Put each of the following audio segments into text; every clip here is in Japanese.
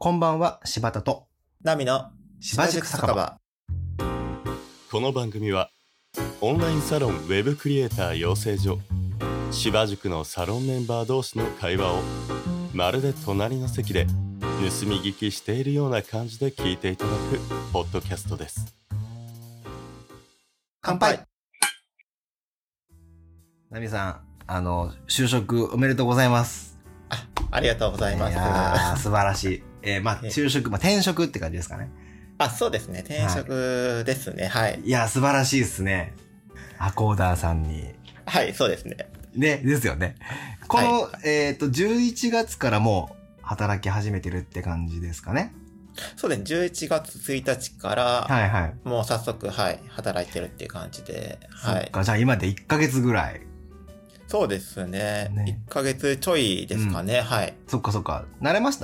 こんばんは、柴田とナミの柴塾酒場。 この番組はオンラインサロンウェブクリエイター養成所柴塾のサロンメンバー同士の会話をまるで隣の席で盗み聞きしているような感じで聞いていただくポッドキャストです。 乾杯。ナミさん、就職おめでとうございます。 ありがとうございます。 いやー、素晴らしい。就職、転職って感じですかね。 そうですね。転職ですね。はい。 いや、素晴らしいですね。アコーダーさんに。 はい、そうですね。 ね、ですよね。この、11月からもう働き始めてるって感じですかね。 そうですね。11月1日から、 はいはい。 もう早速、はい、働いてるっていう感じで、はい。 そっか、じゃあ今で1ヶ月ぐらい。 そうですね。1ヶ月ちょいですかね。はい。 そっかそっか。慣れました？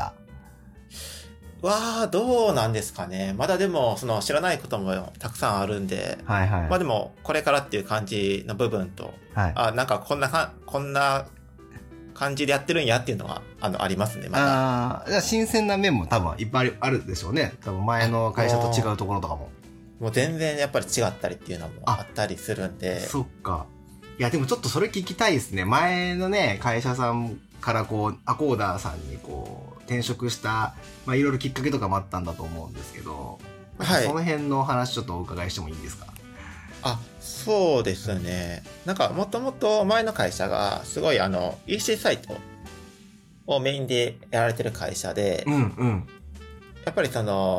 どうなんですかね。まだでも、知らないこともたくさんあるんで、 はいはい。 まあでも、これからっていう感じの部分と、 はい。 なんかこんな感じでやってるんやっていうのは、ありますね、まだ。 じゃあ新鮮な面も多分いっぱいあるでしょうね。多分前の会社と違うところとかも。 もう全然やっぱり違ったりっていうのもあったりするんで。 そっか。いやでもちょっとそれ聞きたいですね。前のね、会社さんからこう、アコーダーさんにこう、転職した、まあいろいろきっかけとかもあったんだと思うんですけど、はい。その辺の話ちょっとお伺いしてもいいですか？ そうですね。なんかもともと前の会社がすごいEC サイトをメインでやられてる会社で、やっぱり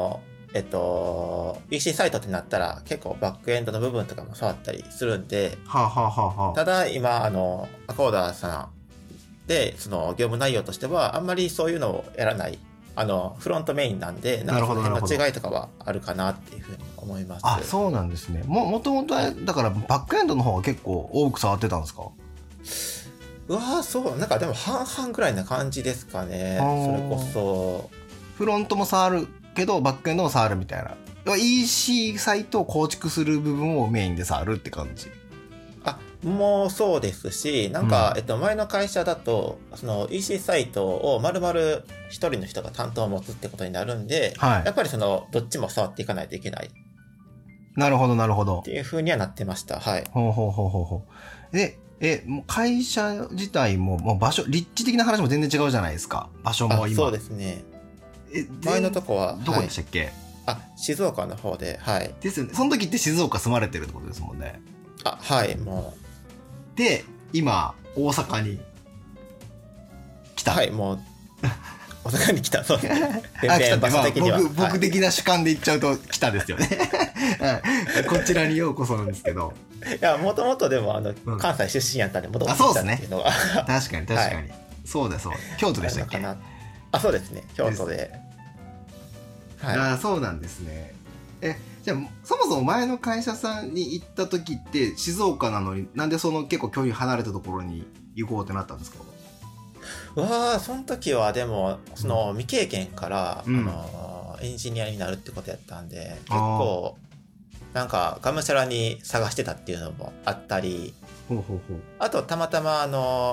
EC サイトってなったら結構バックエンドの部分とかも触ったりするんで、ただ今アコーダーさんで業務内容としてはあんまりそういうのをやらないフロントメインなんで、なんかその辺の違いとかはあるかなっていうふうに思います。 そうなんですね。もともとだからバックエンドの方が結構多く触ってたんですか？ そう、なんかでも半々ぐらいな感じですかね。それこそフロントも触るけどバックエンドも触るみたいな。EC サイトを構築する部分をメインで触るって感じ。 もうそうですし、なんか、前の会社だと、EC サイトを丸々一人の人が担当を持つってことになるんで、やっぱりどっちも触っていかないといけない。 なるほど、なるほど。 っていう風にはなってました。はい。 で、もう会社自体も、もう場所、立地的な話も全然違うじゃないですか。場所も今。 そうですね。前のとこは、 どこでしたっけ？ 静岡の方で、はい。 ですよね。その時って静岡住まれてるってことですもんね。 はい、もう。 で、今、大阪に来た。 はい、もう、大阪に来た。そうですね。 場所的には。僕的な主観で言っちゃうと来たですよね。こちらにようこそなんですけど。 いや、もともとでも、関西出身やったんで戻ってきたっていうのは。 確かに。そうだ。京都でしたっけ？ そうですね。京都で。 そうなんですね。じゃあそもそも前の会社さんに行った時って静岡なのになんでその結構距離離れたところに行こうってなったんですか？ その時はでも未経験から、エンジニアになるってことやったんで結構なんかがむしゃらに探してたっていうのもあったり、あとたまたま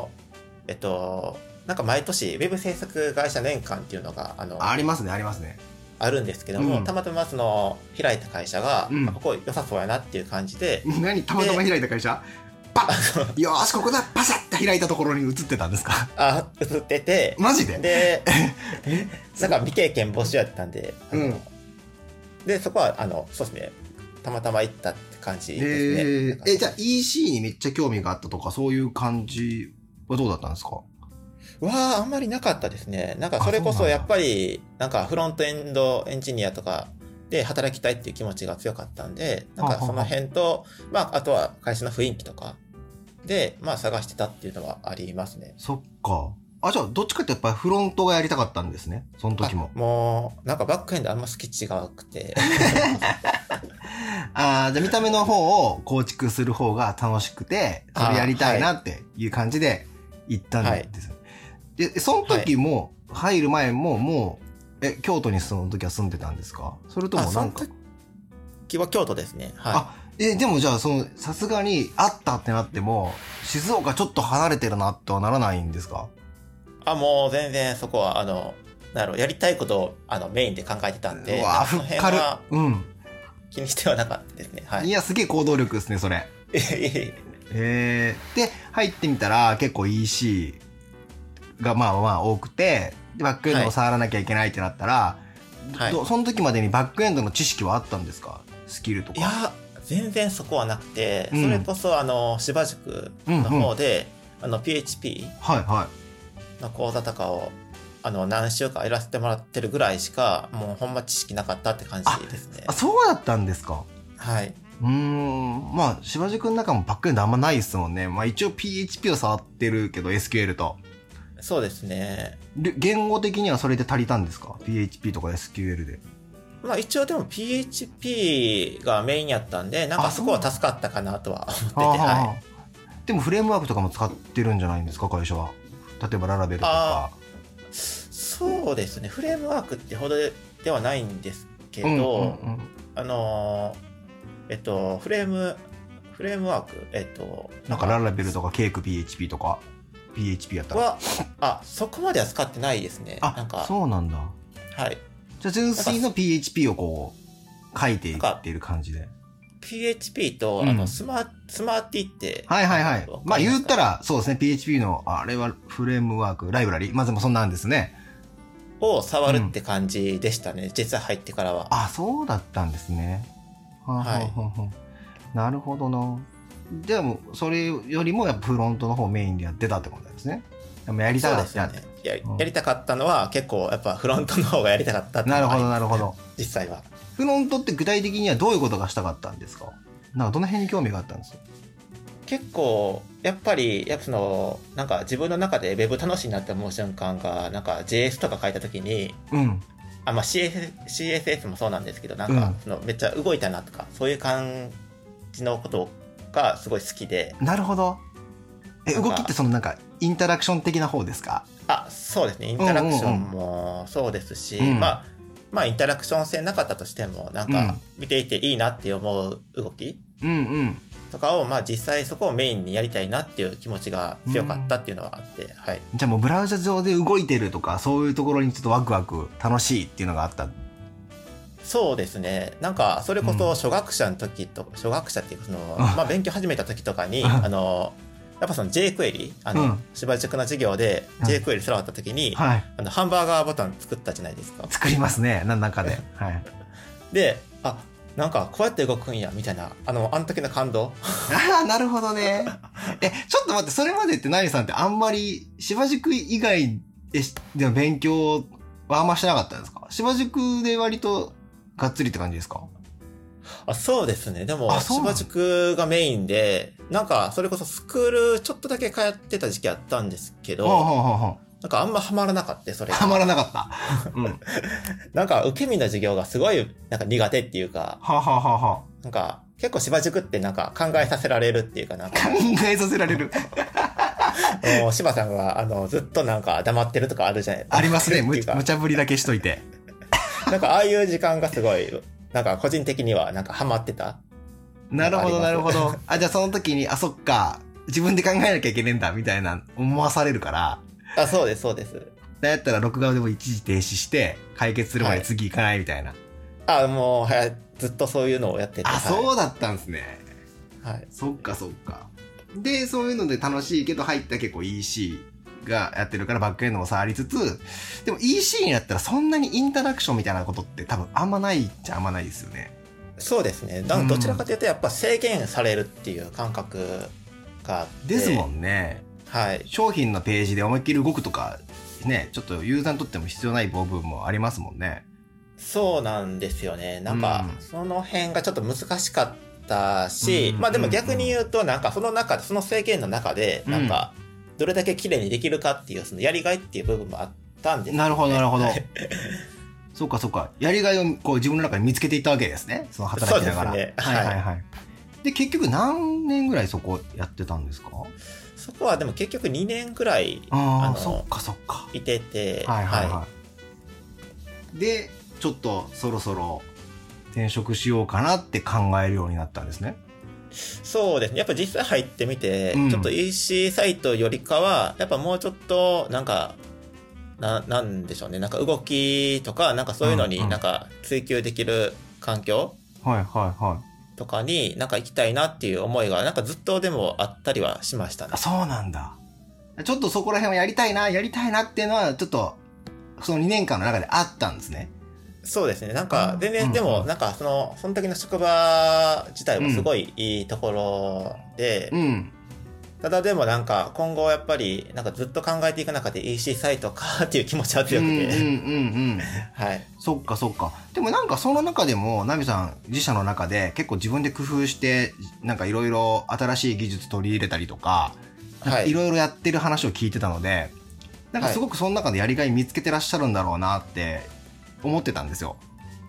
なんか毎年ウェブ制作会社年間っていうのがありますねあるんですけども、たまたま開いた会社が、ここ良さそうやなっていう感じで。 何？たまたま開いた会社？よーしここだ、パシャッと開いたところに移ってたんですか？ 移ってて。 マジで？ でなんか未経験募集やったんで、でそこはそうですね、たまたま行ったって感じですね。 じゃあ EC にめっちゃ興味があったとかそういう感じはどうだったんですか？ あんまりなかったですね。なんかそれこそやっぱりなんかフロントエンドエンジニアとかで働きたいっていう気持ちが強かったんで、なんかその辺とあとは会社の雰囲気とかで探してたっていうのはありますね。 そっか。じゃあどっちかってやっぱりフロントがやりたかったんですね、その時も。 もうなんかバックエンドあんま好き違くてじゃあ見た目の方を構築する方が楽しくてそれやりたいなっていう感じで行ったんですね。でその時も、入る前ももう京都にその時は住んでたんですか？それともなんか。 その時は京都ですね。 でもじゃあさすがにあったってなっても静岡ちょっと離れてるなとはならないんですか？ もう全然そこはやりたいことをメインで考えてたんで、 うわその辺は気にしてはなかったですね。はい。 いや、すげえ行動力ですね、それ。で、入ってみたら結構 EC がまあまあ多くて、バックエンドを触らなきゃいけないってなったら、はい、その時までにバックエンドの知識はあったんですか？スキルとか。 いや、全然そこはなくて、それこそ芝塾の方で、PHP の講座とかを何週間やらせてもらってるぐらいしか、もうほんま知識なかったって感じですね。 そうだったんですか？ はい。 まあ、芝塾の中もバックエンドあんまないですもんね。まあ一応 PHP を触ってるけど SQL と。 そうですね。 言語的にはそれで足りたんですか？ PHP とか SQL で。 まあ一応でも PHP がメインやったんで、なんかそこは助かったかなとは思ってて、はい。 でもフレームワークとかも使ってるんじゃないんですか、会社は。例えばララベルとか。 そうですね。フレームワークってほどではないんですけど、フレームワーク、 なんかララベルとかケーク PHP とか PHP やったらそこまでは使ってないですね。なんかそうなんだ。 はい。 じゃあ純粋の PHP をこう書いていっている感じで。 PHP とスマーティって、 はいはいはい。まあ言ったらそうですね。PHP のあれはフレームワークライブラリ、まあでもそんなんですね。 を触るって感じでしたね。実際入ってからは。 そうだったんですね。はい。なるほどな。でもそれよりもやっぱフロントの方メインでやってたってことなんですね。でもやりたかった。 やりたかったのは結構やっぱフロントの方がやりたかったっていうのがあります。 なるほど。 実際は。 フロントって具体的にはどういうことがしたかったんですか？なんかどの辺に興味があったんですか？ 結構やっぱなんか自分の中で Web 楽しいなって思う瞬間がなんか JS とか書いた時に、まあ CSS もそうなんですけど、なんかめっちゃ動いたなとかそういう感じのことがすごい好きで。 なるほど。動きってそのなんかインタラクション的な方ですか？ そうですね。インタラクションもそうですし、まあインタラクション性なかったとしてもなんか見ていていいなって思う動きとかを、まあ実際そこをメインにやりたいなっていう気持ちが強かったっていうのはあって、はい。 じゃあもうブラウザ上で動いてるとかそういうところにちょっとワクワク楽しいっていうのがあった。 そうですね。なんかそれこそ初学者の時と、初学者っていうかまあ勉強始めた時とかにやっぱその jQuery、芝塾の授業で jQuery 触った時に、ハンバーガーボタン作ったじゃないですか。 作りますね、何らかで。はい。 で、なんかこうやって動くんや、みたいな、あの時の感動。 なるほどね。ちょっと待って、それまでってナミさんってあんまり芝塾以外での勉強はあんましてなかったんですか？芝塾で割とがっつりって感じですか？ そうですね。でも、芝塾がメインで、なんか、それこそスクールちょっとだけ通ってた時期あったんですけど、なんかあんまハマらなかった、それが。 ハマらなかった。 なんか、受け身の授業がすごい、なんか苦手っていうか、なんか、結構芝塾ってなんか考えさせられるっていうかなんか。 考えさせられる。 柴さんが、ずっとなんか黙ってるとかあるじゃないですか。 ありますね。無茶ぶりだけしといて。 なんか、ああいう時間がすごい、なんか個人的にはなんかハマってた。 なるほど、なるほど。じゃあその時に、そっか、自分で考えなきゃいけねえんだ、みたいな思わされるから。 そうです、そうです。 だったら録画でも一時停止して、解決するまで次行かないみたいな。 もう、ずっとそういうのをやってて。 そうだったんですね。 はい。 そっか、そっか。で、そういうので楽しいけど入った結構 EC がやってるからバックエンドも触りつつ、でも EC になったらそんなにインタラクションみたいなことって多分あんまないっちゃあんまないですよね。 そうですね。どちらかというとやっぱ制限されるっていう感覚があって。 ですもんね。 はい。 商品のページで思いっきり動くとか、ね、ちょっとユーザーにとっても必要ない部分もありますもんね。 そうなんですよね。なんか、その辺がちょっと難しかったし、まあでも逆に言うと、なんかその中で、その制限の中で、なんか、どれだけ綺麗にできるかっていう、そのやりがいっていう部分もあったんですよね。 なるほど、なるほど。そうか、そうか。やりがいをこう自分の中に見つけていったわけですね。その働きながら。 そうですね。 はいはいはい。で、結局何年ぐらいそこやってたんですか？ そこはでも結局2年ぐらい、 そっかそっか。 いてて、 はいはいはい。で、ちょっとそろそろ転職しようかなって考えるようになったんですね。 そうですね。やっぱ実際入ってみて、ちょっと EC サイトよりかは、やっぱもうちょっと、なんか、 なんでしょうね。なんか動きとか、なんかそういうのになんか追求できる環境とかになんか行きたいなっていう思いがなんかずっとでもあったりはしましたね。 そうなんだ。ちょっとそこら辺はやりたいなっていうのはちょっとその2年間の中であったんですね。 そうですね。なんか全然でもなんかその時の職場自体もすごいいいところで、ただでもなんか今後やっぱりなんかずっと考えていく中で EC サイトかっていう気持ちは強くて、はい。 そっかそっか。でもなんかその中でもナミさん自社の中で結構自分で工夫してなんかいろいろ新しい技術取り入れたりとか、いろいろやってる話を聞いてたので、なんかすごくその中でやりがい見つけてらっしゃるんだろうなって思ってたんですよ。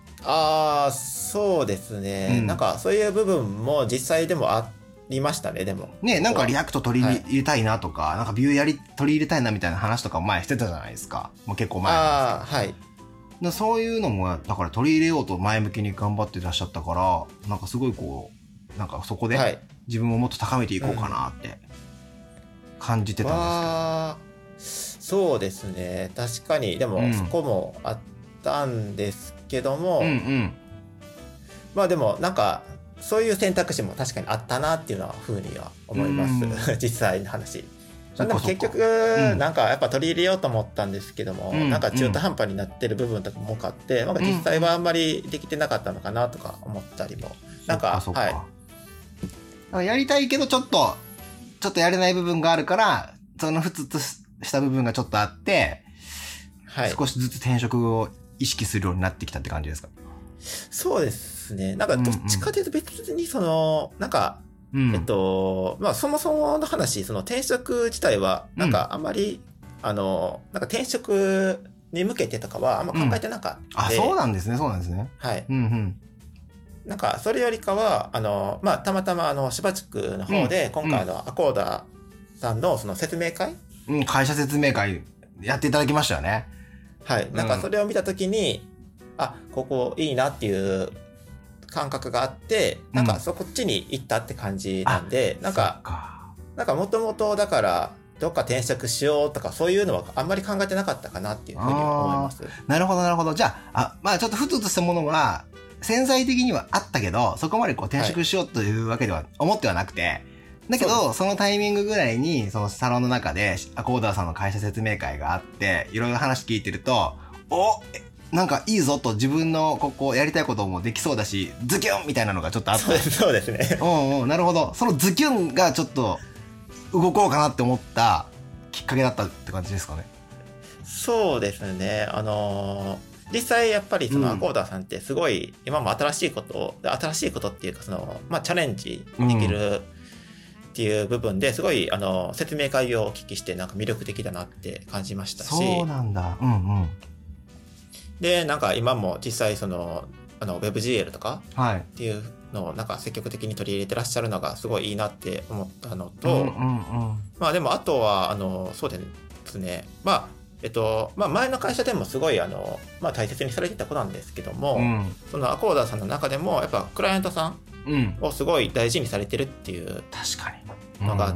そうですね、なんかそういう部分も実際でもありましたね。でもね、なんかリアクト取り入れたいなとか、なんかビュー取り入れたいなみたいな話とか前してたじゃないですか。もう結構前なんですけど。そういうのもだから取り入れようと前向きに頑張ってらっしゃったから、なんかすごいこうなんかそこで自分をもっと高めていこうかなって感じてたんですけど。そうですね、確かにでもそこもあったんですけども、まあでもなんかそういう選択肢も確かにあったなっていうのはふうには思います実際の話。でも結局なんかやっぱ取り入れようと思ったんですけども、なんか中途半端になってる部分とかも多かって、なんか実際はあんまりできてなかったのかなとか思ったりも、なんかやりたいけどちょっとやれない部分があるから、そのふつつした部分がちょっとあって、少しずつ転職を意識するようになってきたって感じですか？ そうですね。なんかどっちかというと別にそのなんか、まあそもそもの話、その転職自体はなんかあんまり、なんか転職に向けてとかはあんま考えてなかった。 そうなんですね。 はい。なんかそれよりかはまあたまたま芝地区の方で今回アコーダさんのその説明会、 会社説明会やっていただきましたよね。 はい。なんかそれを見たときに、ここいいなっていう感覚があって、なんかそっちに行ったって感じなんで、なんかもともとだからどっか転職しようとかそういうのはあんまり考えてなかったかなっていうふうに思います。 なるほど。じゃあ、まあちょっとふつとしたものは潜在的にはあったけど、そこまでこう転職しようというわけでは思ってはなくて、だけどそのタイミングぐらいにそのサロンの中でアコーダーさんの会社説明会があって、いろいろ話聞いてると、なんかいいぞと、自分のここやりたいこともできそうだし、ズキュンみたいなのがちょっとあった。 そうですね。 なるほど。そのズキュンがちょっと動こうかなって思ったきっかけだったって感じですかね。 そうですね。実際やっぱりそのアコーダーさんってすごい今も新しいことっていうかそのまあチャレンジできるっていう部分ですごい説明会をお聞きしてなんか魅力的だなって感じましたし。 そうなんだ。 でなんか今も実際そのWebGL とかっていうのをなんか積極的に取り入れてらっしゃるのがすごいいいなって思ったのと、まあでもあとはそうですね、まあ前の会社でもすごいまあ大切にされてた子なんですけども、そのアコーダーさんの中でもやっぱクライアントさんをすごい大事にされてるっていうのがあって、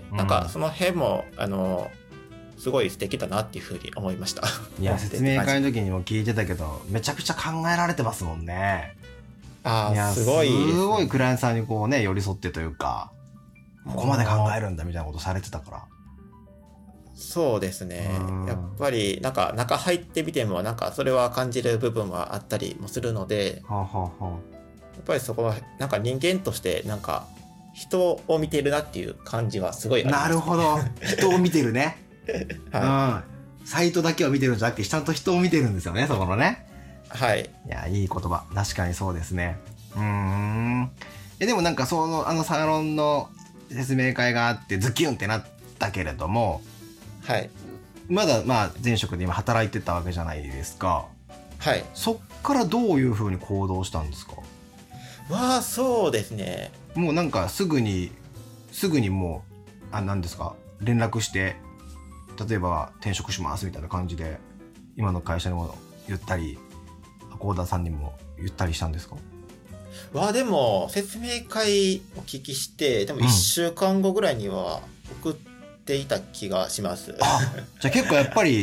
なんかその辺もすごい素敵だなっていうふうに思いました。 いや、説明会の時にも聞いてたけど、めちゃくちゃ考えられてますもんね。 すごいクライアントさんにこうね、寄り添ってというか、ここまで考えるんだみたいなことされてたから。 そうですね。やっぱりなんか中入ってみてもなんかそれは感じる部分はあったりもするので、やっぱりそこはなんか人間としてなんか人を見てるなっていう感じはすごいあります、ね。 なるほど。人を見てるね。サイトだけを見てるんじゃなくて、ちゃんと人を見てるんですよね、そこのね。 はい。 いや、いい言葉。確かにそうですね。でもなんかそのサロンの説明会があってズキュンってなったけれども、 はい。 まだまあ前職で今働いてたわけじゃないですか。 はい。 そっからどういう風に行動したんですか？ そうですね。 もうなんかすぐにもう何ですか、連絡して例えば転職しますみたいな感じで今の会社にも言ったりアコーダーさんにも言ったりしたんですか？ でも説明会お聞きしてでも1週間後ぐらいには送っていた気がします。 じゃあ結構やっぱり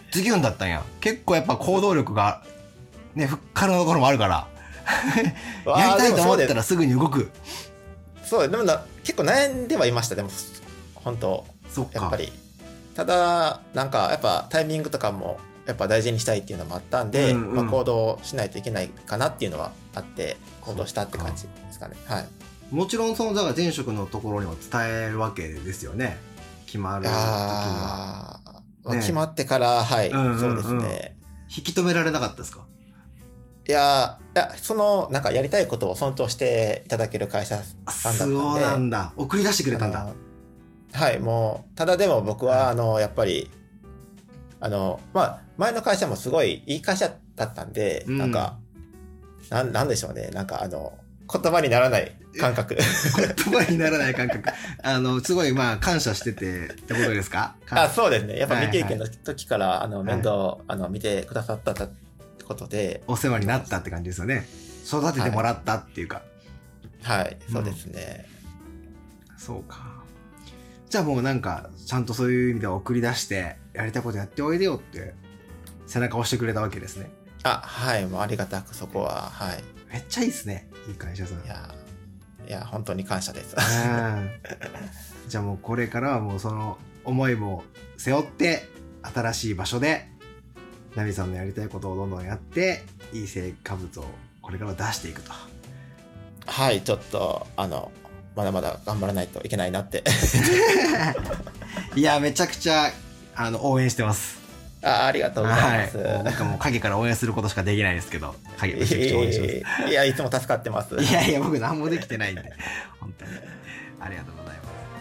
ズキュンだったんや。結構やっぱ行動力がね、ふっかのところもあるからやりたいと思ったらすぐに動く。 そうでも結構悩んではいました。でも本当やっぱりただなんかやっぱタイミングとかもやっぱ大事にしたいっていうのもあったんで、まあ、行動しないといけないかなっていうのはあって行動したって感じですかね。はい。 もちろんそのだから前職のところにも伝えるわけですよね。決まる時には。 ね、決まってからはい、そうですね。 引き止められなかったですか？ いやそのなんかやりたいことを尊重していただける会社さんだったんで。 そうなんだ。送り出してくれたんだ。 はい、もうただでも僕はやっぱりまあ前の会社もすごいいい会社だったんで、なんかなんでしょうね、なんか言葉にならない感覚言葉にならない感覚すごいまあ感謝しててってことですか？ そうですね。やっぱ未経験の時から面倒見てくださったってことでお世話になったって感じですよね。育ててもらったっていうか。 はい、そうですね。 そうか。じゃあもうなんかちゃんとそういう意味では送り出してやりたいことやっておいでよって背中を押してくれたわけですね。 はい、もうありがたくそこは、はい。 めっちゃいいですね。いい会社さん。 いや本当に感謝です。 じゃあもうこれからはもうその思いも背負って新しい場所でナミさんのやりたいことをどんどんやっていい成果物をこれから出していくと。 はい、ちょっとまだまだ頑張らないといけないなっていやめちゃくちゃ応援してます。 ありがとうございます。 なんかもう影から応援することしかできないですけど、影めちゃくちゃ応援します。 いやいつも助かってます。 いや僕何もできてないんで本当にありがとうござ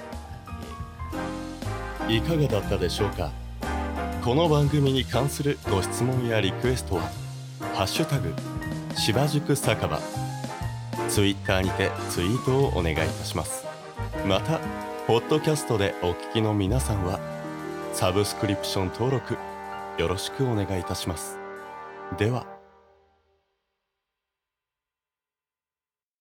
います。 いかがだったでしょうか。この番組に関するご質問やリクエストはハッシュタグ芝宿酒場、ツイッターにてツイートをお願いいたします。またポッドキャストでお聞きの皆さんはサブスクリプション登録よろしくお願いいたします。では。